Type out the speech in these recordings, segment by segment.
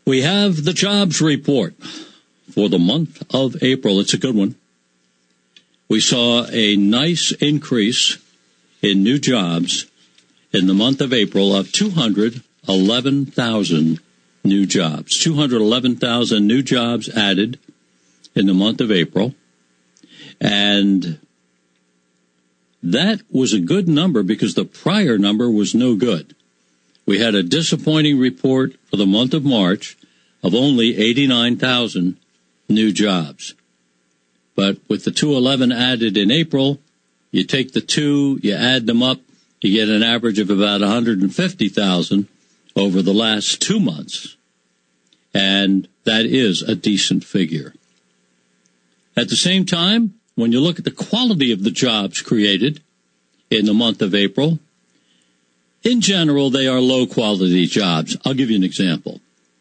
We have the jobs report for the month of April. It's a good one. We saw a nice increase in new jobs in the month of April of 211,000 new jobs. 211,000 new jobs added in the month of April. And that was a good number because the prior number was no good. We had a disappointing report for the month of March of only 89,000 new jobs. But with the 211 added in April, you take the two, you add them up, you get an average of about 150,000 over the last 2 months. And that is a decent figure. At the same time, when you look at the quality of the jobs created in the month of April, in general, they are low-quality jobs. I'll give you an example.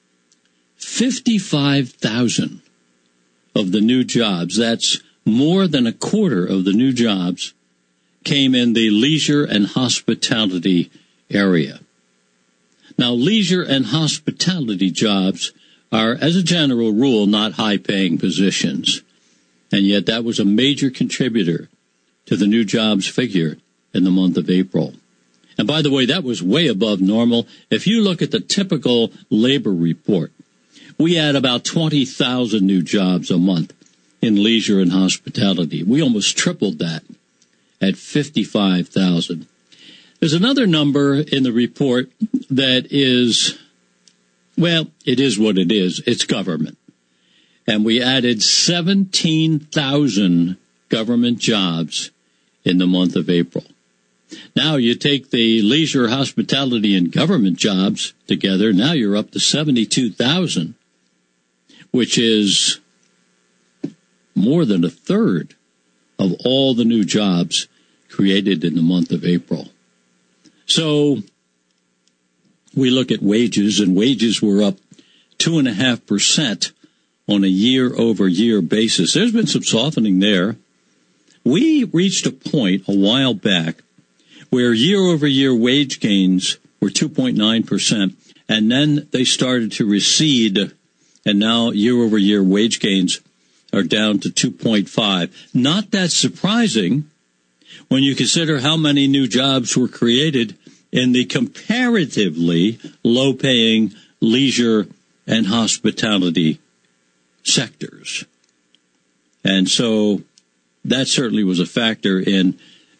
55,000 of the new jobs, that's more than a quarter of the new jobs, came in the leisure and hospitality area. Now, leisure and hospitality jobs are, as a general rule, not high-paying positions. And yet that was a major contributor to the new jobs figure in the month of April. And by the way, that was way above normal. If you look at the typical labor report, we had about 20,000 new jobs a month in leisure and hospitality. We almost tripled that at 55,000. There's another number in the report that is, well, it is what it is. It's government. And we added 17,000 government jobs in the month of April. Now you take the leisure, hospitality, and government jobs together, now you're up to 72,000, which is more than a third of all the new jobs created in the month of April. So we look at wages, and wages were up 2.5% on a year-over-year basis. There's been some softening there. We reached a point a while back where year-over-year wage gains were 2.9%, and then they started to recede, and now year-over-year wage gains are down to 2.5. Not that surprising when you consider how many new jobs were created in the comparatively low-paying leisure and hospitality sectors. And so that certainly was a factor in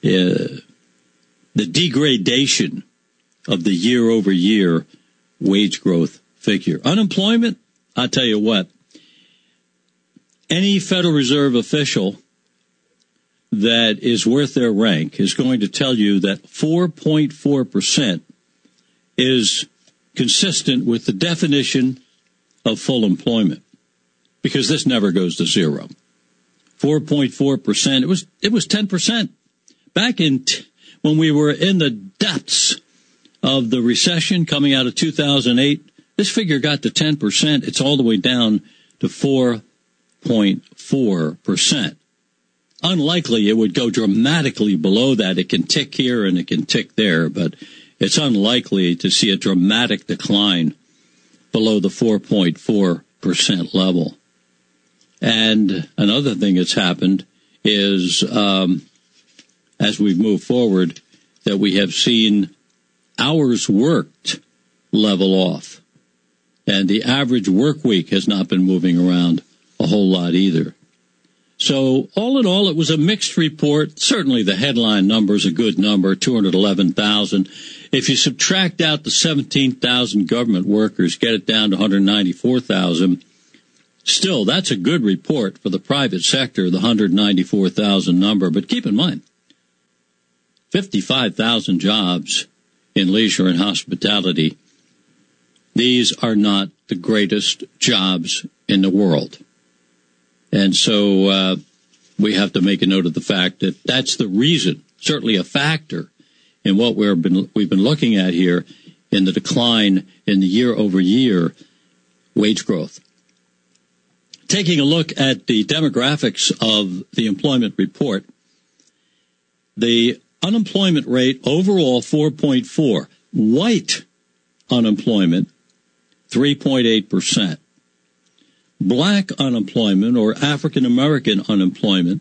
the degradation of the year-over-year wage growth figure. Unemployment, I'll tell you what, any Federal Reserve official that is worth their rank is going to tell you that 4.4% is consistent with the definition of full employment, because this never goes to zero. 4.4%, it was 10% back in when we were in the depths of the recession coming out of 2008. This figure got to 10%. It's all the way down to 4.4%. Unlikely it would go dramatically below that. It can tick here and it can tick there, but it's unlikely to see a dramatic decline below the 4.4% level. And another thing that's happened is, as we've moved forward, that we have seen hours worked level off. And the average work week has not been moving around a whole lot either. So all in all, it was a mixed report. Certainly the headline number is a good number, 211,000. If you subtract out the 17,000 government workers, get it down to 194,000, still, that's a good report for the private sector, the 194,000 number. But keep in mind, 55,000 jobs in leisure and hospitality. These are not the greatest jobs in the world. And so we have to make a note of the fact that that's the reason, certainly a factor in what we've been looking at here in the decline in the year-over-year wage growth. Taking a look at the demographics of the employment report, the unemployment rate overall 4.4. White unemployment 3.8%. Black unemployment or African American unemployment,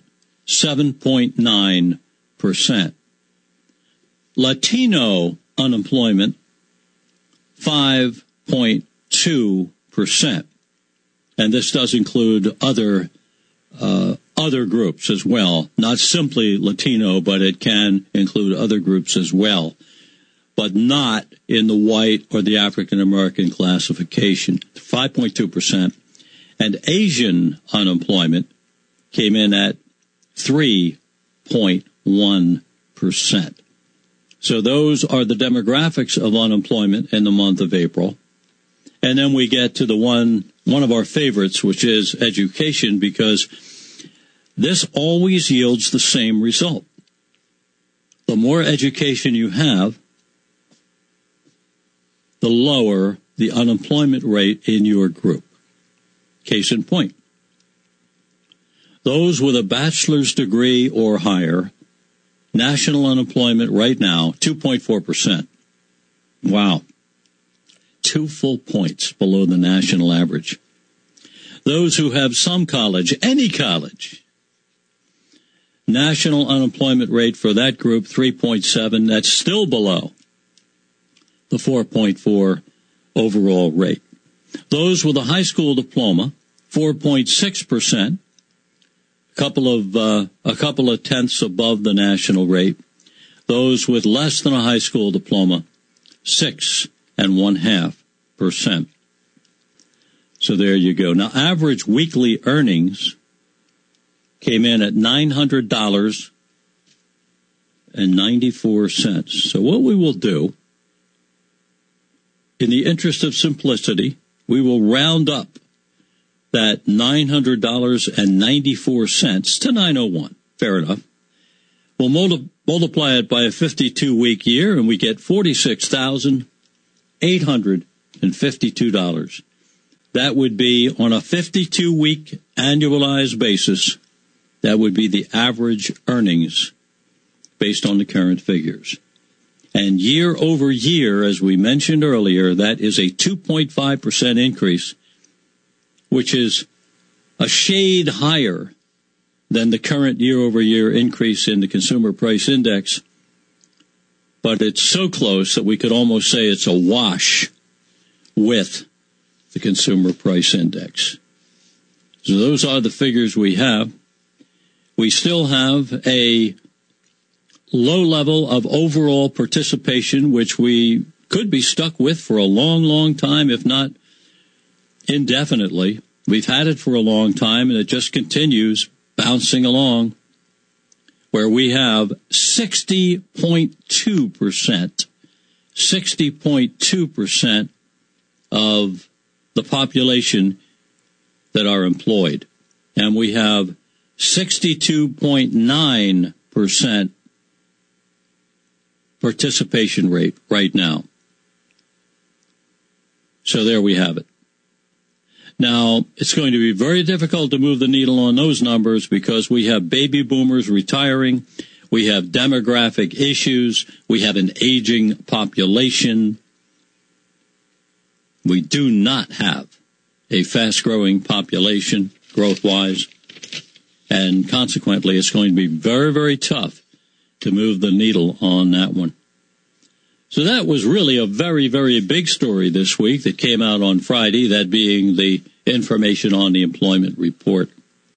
7.9%. Latino unemployment, 5.2%. And this does include other groups as well, not simply Latino, but it can include other groups as well, but not in the white or the African American classification, 5.2%. And Asian unemployment came in at 3.1%. So those are the demographics of unemployment in the month of April. And then we get to the one of our favorites, which is education, because this always yields the same result. The more education you have, the lower the unemployment rate in your group. Case in point. Those with a bachelor's degree or higher, national unemployment right now, 2.4%. Wow. 2 full points below the national average. Those who have some college, any college, national unemployment rate for that group, 3.7. That's still below the 4.4 overall rate. Those with a high school diploma, 4.6%, a couple of tenths above the national rate. Those with less than a high school diploma, 6.5%. So there you go. Now, average weekly earnings came in at $900.94. So what we will do, in the interest of simplicity, we will round up that $900.94 to 901. Fair enough. We'll multiply it by a 52-week year, and we get $46,852. That would be, on a 52-week annualized basis, that would be the average earnings based on the current figures. And year over year, as we mentioned earlier, that is a 2.5% increase, which is a shade higher than the current year-over-year increase in the Consumer Price Index. But it's so close that we could almost say it's a wash with the Consumer Price Index. So those are the figures we have. We still have a low level of overall participation, which we could be stuck with for a long, long time, if not indefinitely. We've had it for a long time, and it just continues bouncing along, where we have 60.2% of the population that are employed. And we have 62.9% participation rate right now. So there we have it. Now, it's going to be very difficult to move the needle on those numbers because we have baby boomers retiring, we have demographic issues, we have an aging population. We do not have a fast-growing population growth-wise, and consequently, it's going to be very, very tough to move the needle on that one. So that was really a very, very big story this week that came out on Friday, that being the information on the employment report.